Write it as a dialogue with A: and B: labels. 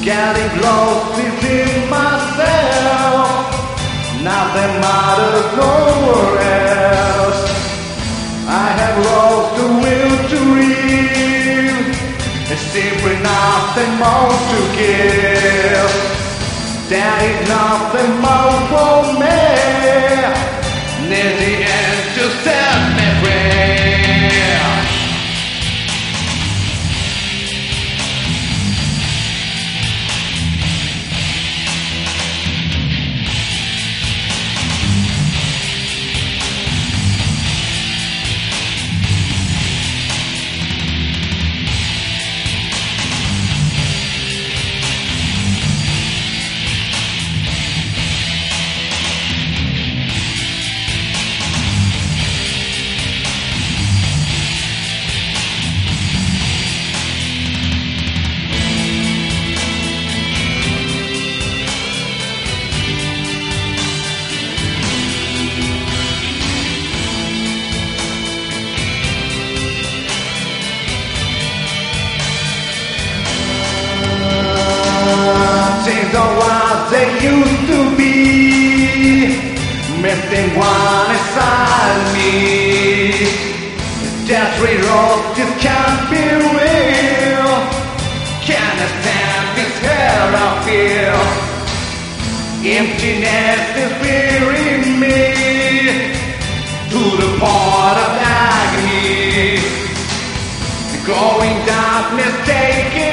A: Getting close within myself. Nothing matters nowhere else. I have lost the will to live. There's simply nothing more to give. There is nothing more for me. Near the end to set me free. Things are what they used to be. Missing one inside me. That road just can't be real. Can't stand this hell I feel. Emptiness is fearing me to the point of agony. The growing darkness taking